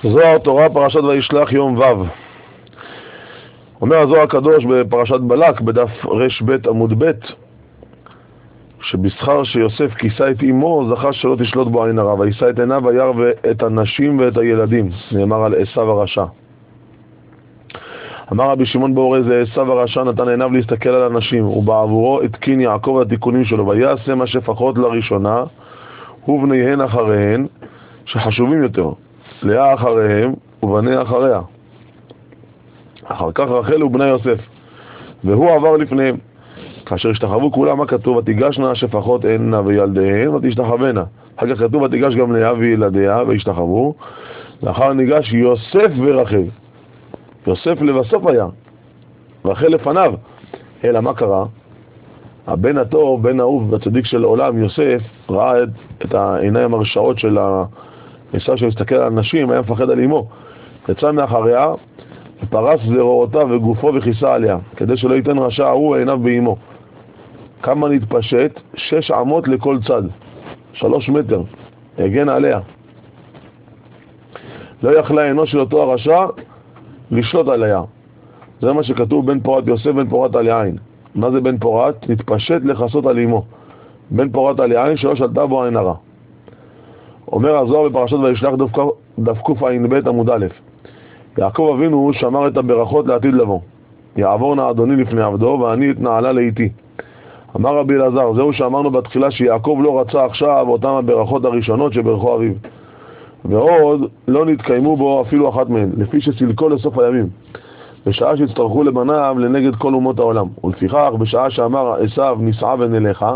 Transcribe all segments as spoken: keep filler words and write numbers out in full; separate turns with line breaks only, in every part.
זוהר תורה פרשת וישלח יום ו'. אומר הזוהר הקדוש בפרשת בלק בדף רב עמוד ב', שבשכר שיוסף כיסה את אמו זכה שלא תשלוט בו עין הרע, וישא את עיניו וירא את הנשים ואת הילדים, נאמר על עשיו הרשע. אמר רבי שמעון באורז, עשיו הרשע נתן עיניו להסתכל על הנשים, ובעבורו התקין יעקב התיקונים שלו, ויעשה מה שפחות לראשונה ובניהן אחריהן, שחשובים יותר, לאה אחריהם ובניה אחריה. אחר כך רחל ובני יוסף, והוא עבר לפניהם. כאשר השתחוו כולם, מה כתוב? ותיגשנה השפחות הנה וילדיהן ותשתחוונה. אחר כך כתוב ותיגש גם לאה וילדיה והשתחוו. לאחר ניגש יוסף ורחל. יוסף לבסוף היה, רחל לפניו. אלא מה קרה? הבן הטוב, בן האהוב והצדיק של עולם, יוסף, ראה את, את העיניים הרשעות של עשיו שהסתכל על הנשים, היה מפחד על אמו. יצא מאחריה ופרס זרועותיו וגופו וכיסה עליה, כדי שלא ייתן רשע הוא עיניו באמו. כמה נתפשט? שש עמות לכל צד, שלוש מטר, הגן עליה. לא יכלה עינו של אותו הרשע לשלוט עליה. זה מה שכתוב בן פורת יוסף בן פורת על יין. מה זה בן פורת? נתפשט לחסות על אמו. בן פורת על יין שלא שלטה בו עין הרע. אומר הזוהר בפרשת וישלח דף קע"ב עמוד א', יעקב אבינו שמר את הברכות לעתיד לבוא. יעבור נא אדוני לפני עבדו ואני אתנעלה לאיתי. אמר רבי אלעזר, זהו שאמרנו בתחילה שיעקב לא רצה עכשיו אותם הברכות הראשונות שברכו אביו, ועוד לא נתקיימו בו אפילו אחת מהן, לפי שסילקו לסוף הימים, בשעה שהצטרכו לבניו לנגד כל אומות העולם. ולפיכך בשעה שאמר עשיו נסעה ונלכה,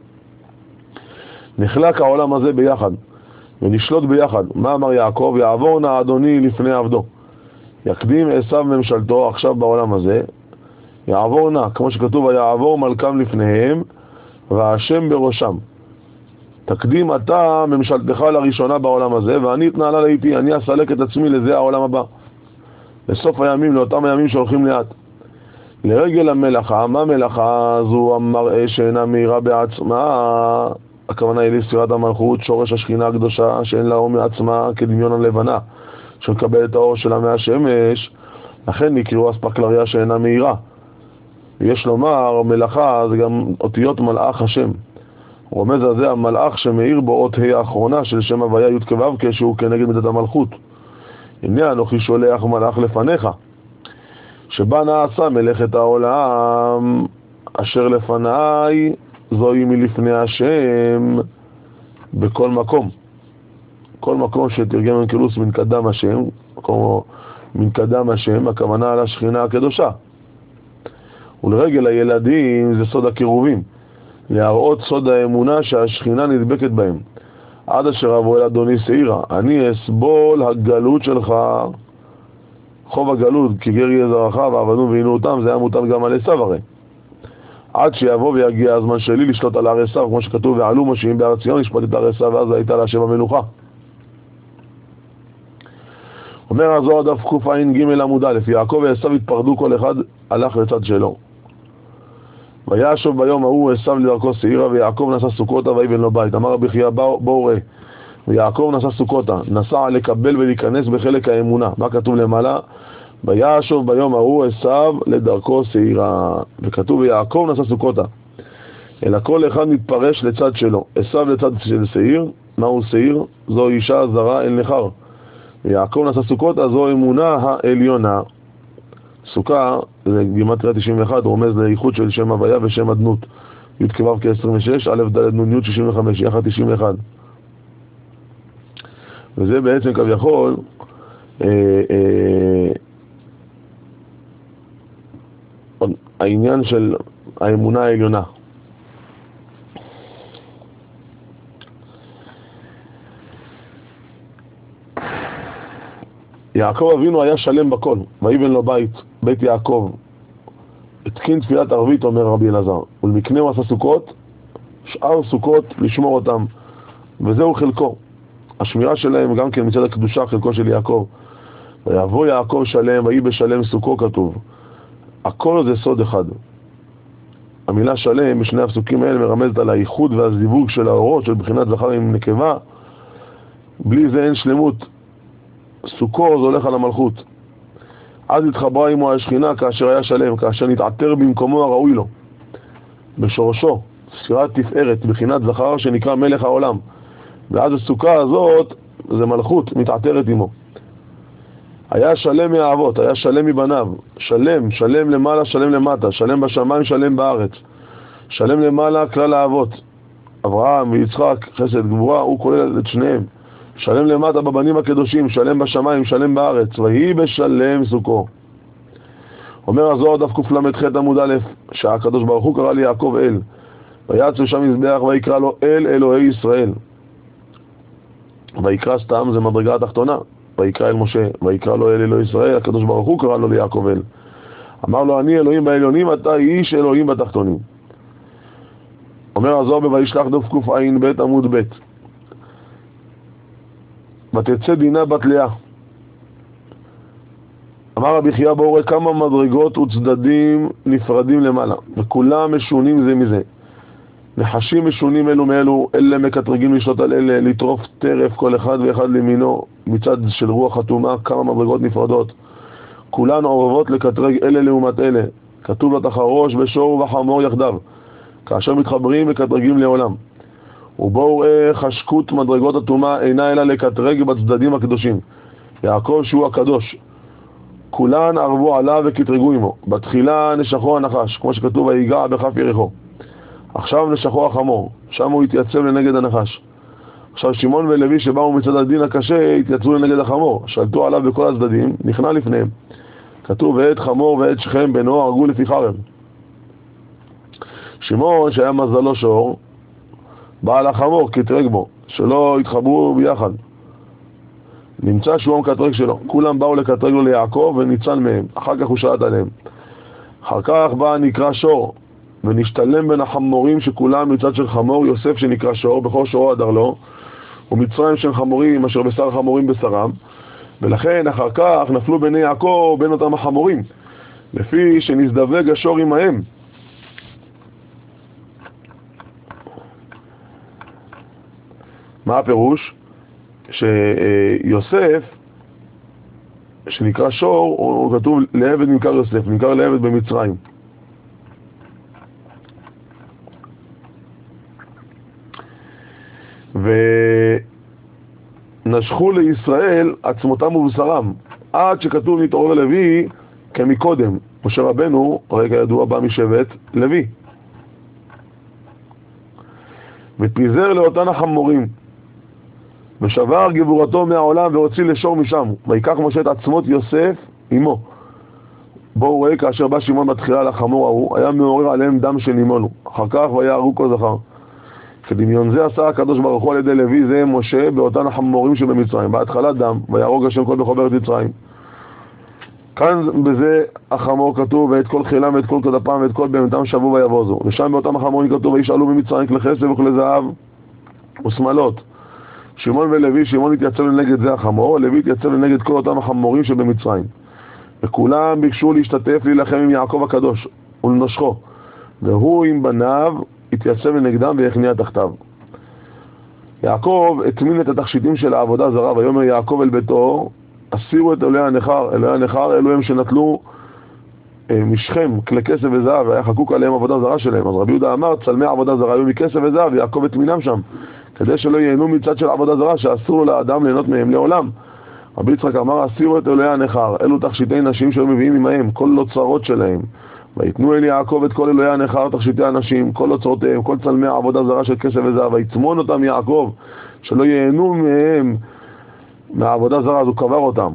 נחלק העולם הזה ביחד ונשלוט ביחד. מה אמר יעקב? יעבור נא אדוני לפני עבדו. יקדים עשיו ממשלתו עכשיו בעולם הזה, יעבור נא, כמו שכתוב, ויעבור מלכם לפניהם והשם בראשם. תקדים אתה ממשלתך לראשונה בעולם הזה, ואני אתנעלה לאיתי, אני אסלק את עצמי לזה העולם הבא, לסוף הימים, לאותם הימים שהולכים לאט. לרגל המלאכה, מה מלאכה? זו המראה שאינה מהירה בעצמה, הכוונה היא לספירת המלכות, שורש השכינה הקדושה שאין לה אור מעצמה כדמיון הלבנה שמקבל את האור שלה מהשמש, לכן נקראו אספקלריה שאינה מהירה. יש לומר מלאכה זה גם אותיות מלאך השם, רומז על זה המלאך שמאיר בו אות ה' האחרונה של שם הוויה י' כו' כשהוא כנגד מידת המלכות. הנה אנוכי שולח מלאך לפניך, שבה נעשה מלאכת העולם, אשר לפניי זוהי מלפני השם בכל מקום. כל מקום שתרגם אונקלוס מן קדם השם, כמו מן קדם השם, הכוונה על השכינה הקדושה. ולרגל הילדים זה סוד הקירובים, להראות סוד האמונה שהשכינה נדבקת בהם, עד אשר אבוא אל אדוני שעירה, אני אסבול הגלות שלך, חוב הגלות, כי גר יהיה זרעך ועבדו ועינו אותם, זה היה מוטל גם על עשיו הרי. עד שיבוא ויגיע הזמן שלי לשלוט על הר עשיו, כמו שכתוב, ועלו משיעים בארץ ציון, לשפוט את הר עשיו, ואז הייתה להשם המלוכה. אומר הזוהר דף קע"ג עמוד א', יעקב ועשיו התפרדו, כל אחד הלך לצד שלו. וישוב ביום ההוא עשיו לדרכו שעירה, ויעקב נסע סוכותה ויבן לו בית. אמר רבי חייא בואו ראה, ויעקב נסע סוכותה, נסע לקבל ולהיכנס בחלק האמונה. מה כתוב למעלה? וישוב ביום ההוא עשיו לדרכו שעירה, וכתוב ויעקב נסע סוכותה, אלא כל אחד מתפרש לצד שלו. עשיו לצד של שעיר. מהו שעיר? זו אישה זרה אל נכר. ויעקב נסע סוכותה, זו אמונה העליונה. סוכה זה גימטריה תשעים ואחת, רומז לאיחוד של שם הוויה ושם אדנות, י' כו' כ-עשרים ושש, א' ד' נ' י' שישים וחמש, יחד תשעים ואחת. וזה בעצם כביכול אה, אה, העניין של האמונה העליונה. יעקב אבינו היה שלם בכל, ויבן לו בית, בית יעקב. התקין תפילת ערבית, אומר רבי אלעזר, ולמקנהו עשה סוכות, שאר סוכות לשמור אותם, וזהו חלקו. השמירה שלהם גם כן מצד הקדושה, חלקו של יעקב. ויבוא יעקב שלם, ויהי בשלם סוכו כתוב. הכל זה סוד אחד. המילה שלם בשני הפסוקים האלה מרמזת על הייחוד והזיווג של האורות, של בחינת זכר עם נקבה. בלי זה אין שלמות. סוכו זה הולך על המלכות. אז התחברה עמו השכינה כאשר היה שלם, כאשר נתעטר במקומו הראוי לו. בשורשו, ספירת תפארת, בחינת זכר שנקרא מלך העולם. ואז הסוכה הזאת, זה מלכות, מתעטרת עמו. היה שלם מהאבות, היה שלם מבניו, שלם, שלם למעלה, שלם למטה, שלם בשמיים, שלם בארץ. שלם למעלה כלל האבות. אברהם ויצחק, חסד גבורה, הוא כולל את שניהם. שלם למטה בבנים הקדושים, שלם בשמיים, שלם בארץ. ויהי בשלם סוכו. אומר הזוהר דף קל"ח עמוד א', שהקדוש ברוך הוא קרא ליעקב אל. ויצא שם מזבח ויקרא לו אל אלוהי ישראל. ויקרא סתם זה מדרגה התחתונה. ויקרא אל משה, ויקרא לו אל אלוהי ישראל. הקדוש ברוך הוא קרא לו ליעקב אל. אמר לו אני אלוהים בעליונים, אתה איש אלוהים בתחתונים. אומר הזוהר בוישלח דף קע"ב עמוד ב', ותצא דינה בת לאה. אמר רבי חייא באורי כמה מדרגות וצדדים נפרדים למעלה, וכולם משונים זה מזה. נחשים משונים אלו מאלו, אלה מקטרגים לשלוט על אלה, לטרוף טרף כל אחד ואחד למינו, מצד של רוח חתומה, כמה מדרגות נפרדות. כולן עורבות לקטרג אלה לעומת אלה. כתוב לתחרוש בשור ובחמור יחדיו, כאשר מתחברים מקטרגים לעולם. ובואו ראה חשקות מדרגות התומה אינה אלא לקטרג בצדדים הקדושים. יעקב שהוא הקדוש, כולן ערבו עליו וקטרגו עמו. בתחילה נשכו הנחש, כמו שכתוב ויגע בכף יריחו. עכשיו נשכו החמור, שם הוא התייצב לנגד הנחש. עכשיו שמעון ולוי שבאו מצד הדין הקשה התייצבו לנגד החמור, שלטו עליו בכל הצדדים, נכנע לפניהם. כתוב ואת חמור ואת שכם בנו הרגו לפי חרב. שמעון שהיה מזלו שור, בעל החמור קטרג בו, שלא התחברו ביחד. נמצא שהוא המקטרג שלו, כולם באו לקטרג לו ליעקב וניצל מהם, אחר כך הוא שלט עליהם. אחר כך בא נקרא שור, ונשתלם בין החמורים שכולם מצד של חמור, יוסף שנקרא שור, בכל שורו עדר לו, ומצרים של חמורים אשר בשר חמורים בשרם, ולכן אחר כך נפלו בני יעקב בין אותם החמורים, לפי שנזדווג השור עמהם. מה הפירוש? שיוסף שנקרא שור, הוא כתוב לעבד נמכר יוסף, נמכר לעבד במצרים. ונשכו לישראל עצמותם ובשרם, עד שכתוב נתעורר לוי כמקודם. משה רבנו, רגע ידוע, בא משבט לוי, ופיזר לאותן החמורים, ושבר גבורתו מהעולם והוציא לשור משם. ויקח משה את עצמות יוסף עמו. בואו רואה כאשר בא שמעון בתחילה לחמור ההוא, היה מעורר עליהם דם שנימונו. אחר כך ויערו כל זכר. כדמיון זה עשה הקדוש ברוך הוא על ידי לוי זה משה באותן החמורים שבמצרים. בהתחלה דם, ויהרוג השם כל בכל בארץ מצרים. כאן בזה החמור כתוב ואת כל חילם ואת כל כדפם ואת כל בהמתם שבו ויבוזו. ושם באותם החמורים כתוב וישאלו במצרים כלי כסף וכלי זהב ושמלות. שמעון ולוי, שמעון התייצב לנגד זה החמור, לוי התייצב לנגד כל אותם החמורים שבמצרים. וכולם ביקשו להשתתף להילחם עם יעקב הקדוש ולנושכו, והוא עם בניו התייצב לנגדם והכניע תחתיו. יעקב הטמין את התכשיטים של העבודה זרה, ויאמר יעקב אל ביתו הסירו את אלוהי הנכר. אלוהי הנכר אלו הם שנטלו משכם כלי כסף וזהב, והיה חקוק עליהם עבודה זרה שלהם. אז רבי יהודה אמר צלמי עבודה זרה היו מכסף וזהב, ויעקב הטמינם שם כדי שלא ייהנו מצד של עבודה זרה שאסור לאדם ליהנות מהם לעולם. רבי יצחק אמר הסירו את אלוהי הנכר, אלו תכשיטי נשים שהיו מביאים עמהם כל אוצרות שלהם. ויתנו אל יעקב את כל אלוהי הנכר תכשיטי הנשים, כל אוצרותיהם, כל צלמי העבודה זרה של כסף וזהב, ויצמון אותם יעקב שלא ייהנו מהם מהעבודה זרה, אז הוא קבר אותם.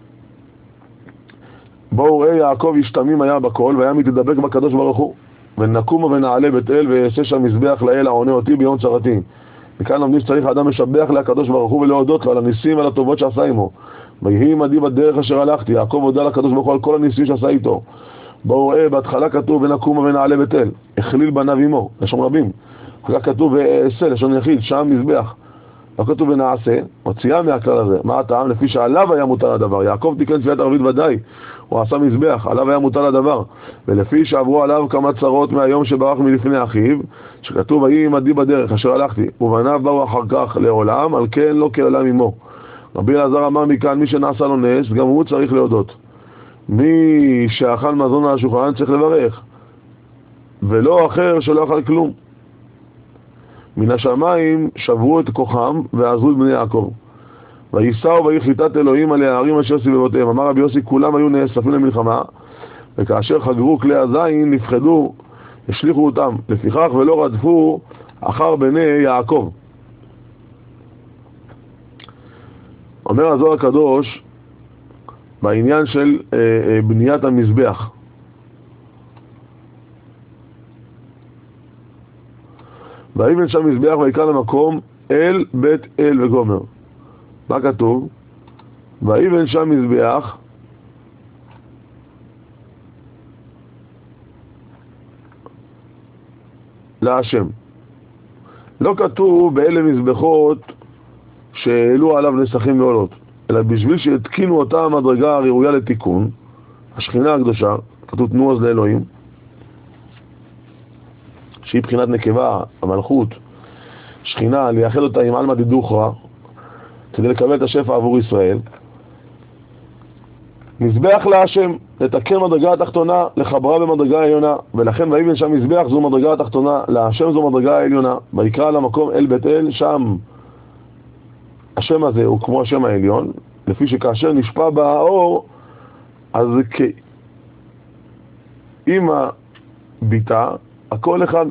בואו ראה יעקב ישתמים היה בכל, והיה מתדבק בקדוש ברוך הוא, ונקום ונעלה בית אל ויעשה שם מזבח לאל העונה אותי ביום צרתי. מכאן לומדים שצריך האדם לשבח לקדוש ברוך הוא ולהודות לו על הניסים ועל הטובות שעשה עמו. ויהי עמדי בדרך אשר הלכתי, יעקב הודה לקדוש ברוך הוא על כל הניסים שעשה איתו. בואו ראה, בהתחלה כתוב ונקום ונעלה בית אל, הכליל בניו עמו, לשון רבים. אחר כך כתוב ואעשה, לשון יחיד, שם מזבח. לא כתוב ונעשה, הוציאה מהכלל הזה. מה הטעם? לפי שעליו היה מוטל הדבר. יעקב תיקן תפילת ערבית ודאי, הוא עשה מזבח, עליו היה מוטל הדבר. ולפי שעברו עליו כמה צרות מהיום שברח מלפני אחיו, שכתוב ויהי עמדי בדרך אשר הלכתי, ובניו באו אחר כך לעולם, על כן לא כעולם עמו. רבי אלעזר אמר מכאן, מי שנעשה לו נס, גם הוא צריך להודות. מי שאכל מזון על השולחן צריך לברך, ולא אחר שלא אכל כלום. מן השמיים שברו את כוחם ועזרו את בני יעקב. ויסעו ויהי חיטת אלוהים על הערים אשר סביבותיהם. אמר רבי יוסי, כולם היו נאספים למלחמה, וכאשר חגרו כלי הזין נפחדו, השליחו אותם, לפיכך ולא רדפו אחר בני יעקב. אומר הזוהר הקדוש בעניין של אה, אה, בניית המזבח. ויבן שם מזבח ויקרא למקום אל בית אל וגומר. מה כתוב? ויבן שם מזבח להשם. לא כתוב באלה מזבחות שהעלו עליו נסכים ועולות, אלא בשביל שהתקינו אותה המדרגה הראויה לתיקון, השכינה הקדושה, כתוב תנו עוז לאלוהים, שהיא בחינת נקבה, המלכות, שכינה, לייחד אותה עם עלמא דדוכרא, כדי לקבל את השפע עבור ישראל. מזבח להשם, לתקן מדרגה התחתונה, לחברה במדרגה העליונה, ולכן ויבן שם מזבח זו מדרגה התחתונה, להשם זו מדרגה העליונה. ויקרא למקום אל בית אל, שם השם הזה הוא כמו השם העליון, לפי שכאשר נשפע בה האור, אז כאמא ביתה, הכל אחד.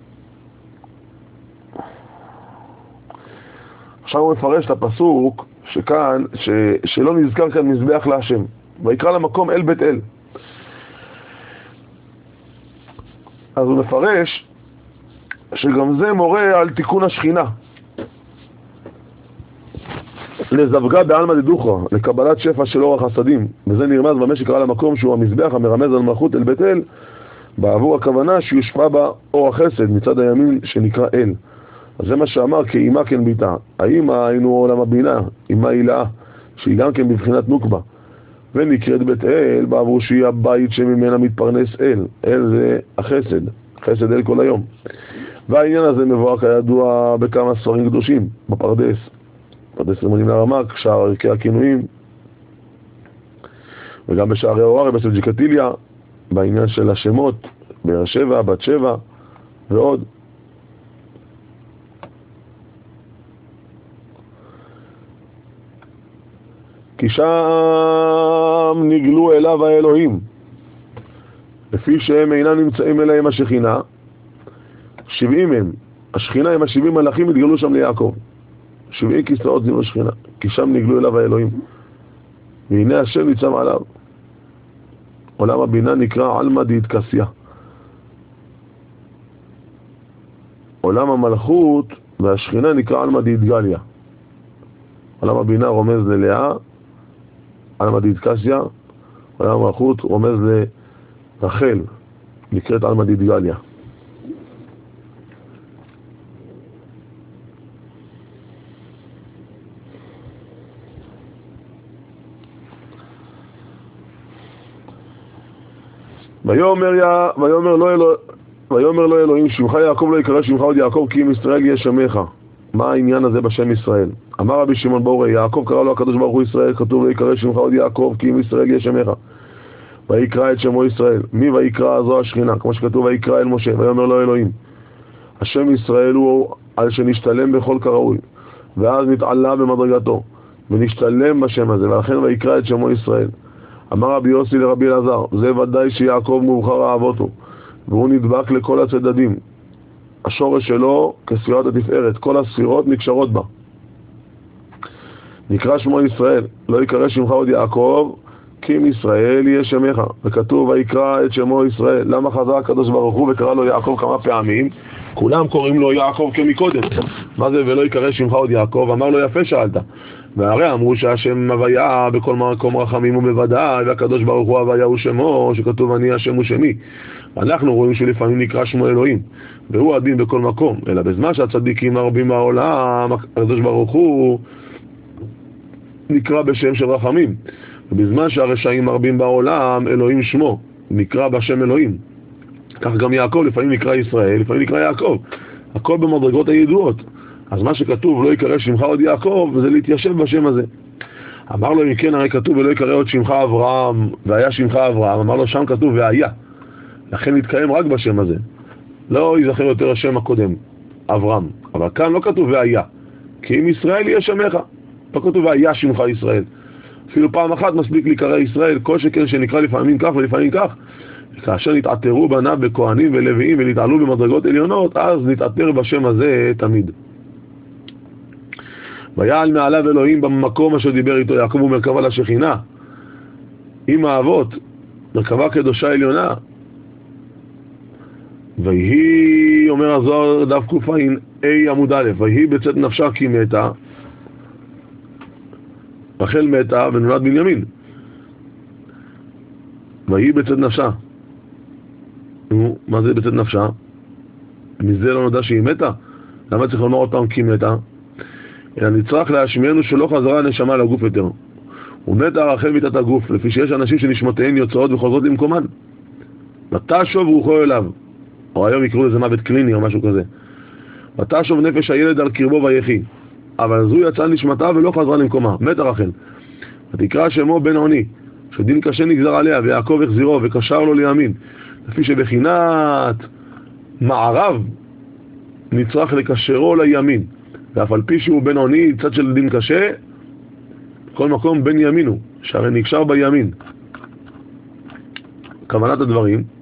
עכשיו הוא מפרש את הפסוק שכאן, ש, שלא נזכר כאן מזבח להשם. ויקרא למקום אל בית אל. אז הוא מפרש שגם זה מורה על תיקון השכינה. לזווגה בעלמא דדוכרא, לקבלת שפע של אור החסדים. וזה נרמז במה שקרא למקום שהוא המזבח המרמז על מלכות אל בית אל, בעבור הכוונה שיושפע בה אור החסד מצד הימין שנקרא אל. אז זה מה שאמר כאימה כן ביתה. האימא היינו עולם הבינה, אימה הילאה, שהיא גם כן בבחינת נוקבה. ונקראת בית אל בעבור שהיא הבית שממנה מתפרנס אל. אל זה החסד, חסד אל כל היום. והעניין הזה מבואר כידוע בכמה ספרים קדושים, בפרדס. פרדס רימונים לרמק, שער ערכי הכינויים, וגם בשערי האוררי, בספר ג'קטיליה, בעניין של השמות, באר שבע, בת שבע, ועוד. כי שם נגלו אליו האלוהים, לפי שהם אינם נמצאים אליהם השכינה, שבעים הם, השכינה עם השבעים מלאכים התגלו שם ליעקב. שבעי כיסאות זינו השכינה, כי שם נגלו אליו האלוהים. והנה השם ניצב עליו. עולם הבינה נקרא עלמא דאיטקסיה. עולם המלכות והשכינה נקרא עלמא דאיטגליה. עולם הבינה רומז ללאה, עלמא דאיטקסיה. עולם המלכות רומז לרחל, נקראת עלמא דאיטגליה. ויאמר יה, ויאמר לא אלוה, ויאמר לא אלוהים, שמך יעקב לא יקרא שמך עוד יעקב, כי אם ישראל יהיה שמך. מה העניין הזה בשם ישראל? אמר רבי שמעון בר יוחאי, יעקב קרא לו הקדוש ברוך הוא ישראל, כתוב לא יקרא שמך עוד יעקב, כי אם ישראל יהיה שמך. ויקרא את שמו ישראל. מי ויקרא? זו השכינה, כמו שכתוב ויקרא אל משה, ויאמר לא אלוהים. השם ישראל הוא על שנשתלם בכל כראוי, ואז נתעלה במדרגתו, ונשתלם בשם הזה, ולכן ויקרא את שמו ישראל. אמר רבי יוסי לרבי אלעזר, זה ודאי שיעקב מובחר אהבותו, והוא נדבק לכל הצדדים. השורש שלו כספירת התפארת, כל הספירות נקשרות בה. נקרא שמו ישראל, לא יקרא שמך עוד יעקב, כי אם ישראל יהיה שמך. וכתוב ויקרא את שמו ישראל. למה חזר הקדוש ברוך הוא וקרא לו יעקב כמה פעמים? כולם קוראים לו יעקב כמקודם. מה זה ולא יקרא שמך עוד יעקב? אמר לו יפה שאלת. והרי אמרו שהשם הוויה בכל מקום רחמים ובוודאי, והקדוש ברוך הוא הוויה הוא שמו, שכתוב אני השם הוא שמי. אנחנו רואים שלפעמים נקרא שמו אלוהים, והוא הדין בכל מקום. אלא בזמן שהצדיקים הרבים בעולם, הקדוש ברוך הוא נקרא בשם של רחמים. ובזמן שהרשעים הרבים בעולם, אלוהים שמו, נקרא בשם אלוהים. כך גם יעקב, לפעמים נקרא ישראל, לפעמים נקרא יעקב. הכל במדרגות הידועות. אז מה שכתוב לא יקרא שמך עוד יעקב, זה להתיישב בשם הזה. אמר לו, אם כן, הרי כתוב, ולא יקרא עוד שמך אברהם, והיה שמך אברהם. אמר לו, שם כתוב, והיה. לכן נתקיים רק בשם הזה. לא ייזכר יותר השם הקודם, אברהם. אבל כאן לא כתוב והיה. כי אם ישראל יהיה שמך. לא כתוב והיה שמך ישראל. אפילו פעם אחת מספיק להיקרא ישראל, כל שכן שנקרא לפעמים כך ולפעמים כך. כאשר נתעתרו בניו בכהנים ולוויים ונתעלו במדרגות עליונות, אז נתעתר בשם הזה תמיד. ויעל מעליו אלוהים במקום אשר דיבר איתו יעקב ומרכבה לשכינה. עם האבות, מרכבה קדושה עליונה. ויהי, אומר הזוהר דף קופה אי עמוד א', ויהי בצאת נפשה כי מתה, רחל מתה ונולד בנימין. ויהי בצאת נפשה. נו, מה זה בצאת נפשה? מזה לא נודע שהיא מתה? למה צריך לומר עוד פעם כי מתה? אלא נצטרך להשמיענו שלא חזרה הנשמה לגוף יותר. ומתה רחל מיתת הגוף, לפי שיש אנשים שנשמותיהן יוצאות וחוזרות למקומן. ותשוב רוחו אליו. או היום יקראו לזה מוות קליני או משהו כזה. ותשוב נפש הילד על קרבו ויחי. אבל זו יצאה נשמתה ולא חזרה למקומה. מתה רחל. ותקרא שמו בן עוני, שדין קשה נגזר עליה, ויעקב החזירו וקשר לו לימין. לפי שבחינת מערב נצטרך לקשרו לימין. ואף על פי שהוא בן עוני, צד של דין קשה, בכל מקום בן ימינו, שהרי נקשר בימין. כוונת הדברים,